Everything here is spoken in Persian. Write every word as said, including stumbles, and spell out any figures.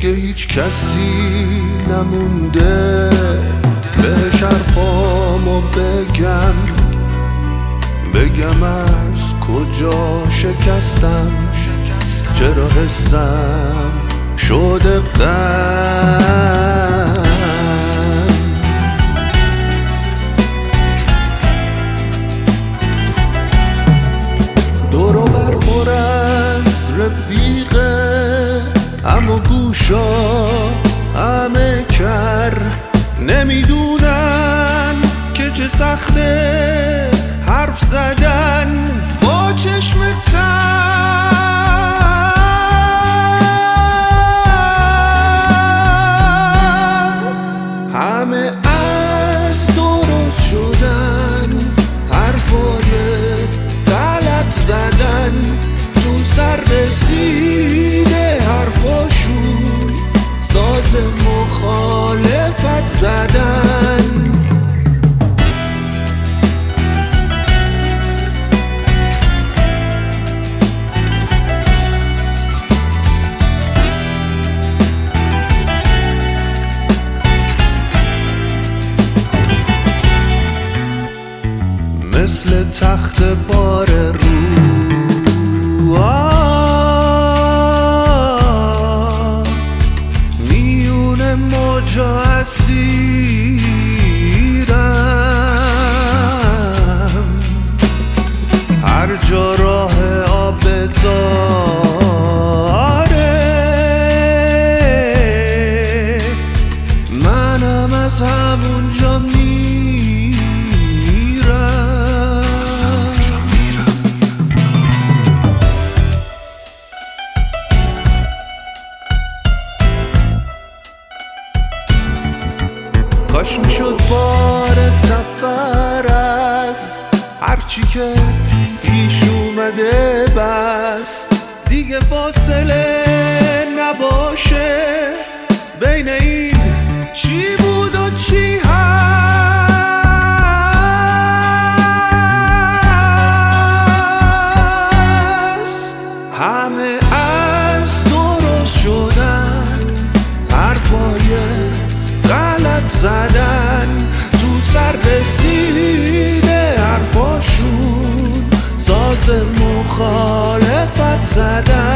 دیگه هیچ کسی نمونده بهش حرفامو بگم بگم از کجا شکستم، چرا حسم شده غم. دور و بر پر از رفیقه، اما گوشا همه کر نمیدونن که چه سخته حرف زدن با چشم تر. همه از درست شدن، حرفای غلط زدن، تو سر رسیده حرفاشون ساز مخالفت زدن. مثل تخت بار رو میون موجا اسیرم، هر جا راه آب بذاره منم از همونجا میرم. کاش میشد بار سفر از هرچی که پیش اومده بست، دیگه فاصله نباشه بین این چی بود و چی هست. همه از درست شدن، حرفای غلط زدن، تو سر رسیده حرفاشون ساز مخالفت زدن.